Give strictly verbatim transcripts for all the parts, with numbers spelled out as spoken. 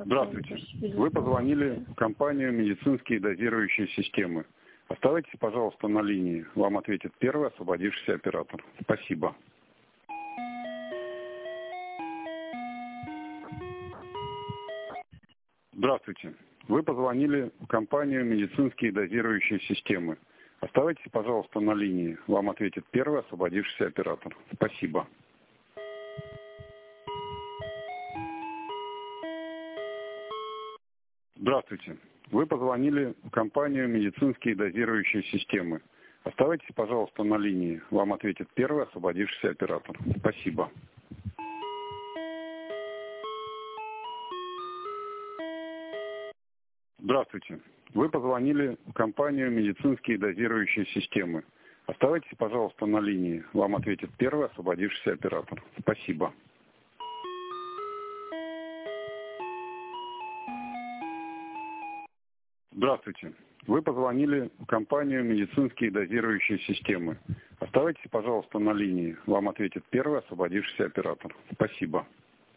Здравствуйте. Вы позвонили в компанию «Медицинские дозирующие системы». Оставайтесь, пожалуйста, на линии. Вам ответит первый освободившийся оператор. Спасибо. Здравствуйте. Вы позвонили в компанию «Медицинские дозирующие системы». Оставайтесь, пожалуйста, на линии. Вам ответит первый освободившийся оператор. Спасибо. Здравствуйте. Вы позвонили в компанию «Медицинские дозирующие системы». Оставайтесь, пожалуйста, на линии. Вам ответит первый освободившийся оператор. Спасибо. Здравствуйте. Вы позвонили в компанию «Медицинские дозирующие системы». Оставайтесь, пожалуйста, на линии. Вам ответит первый освободившийся оператор. Спасибо. Здравствуйте. Вы позвонили в компанию «Медицинские дозирующие системы». Оставайтесь, пожалуйста, на линии. Вам ответит первый освободившийся оператор. Спасибо.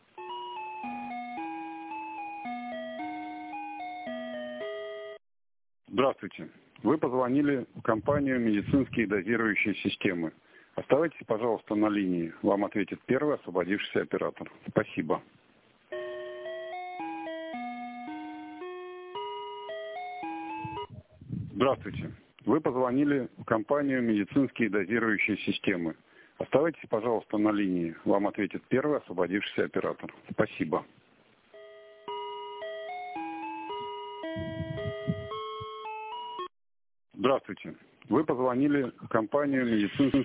Здравствуйте. Вы позвонили в компанию «Медицинские дозирующие системы». Оставайтесь, пожалуйста, на линии. Вам ответит первый освободившийся оператор. Спасибо. Здравствуйте. Вы позвонили в компанию «Медицинские дозирующие системы». Оставайтесь, пожалуйста, на линии. Вам ответит первый освободившийся оператор. Спасибо. Здравствуйте. Вы позвонили в компанию «Медицинские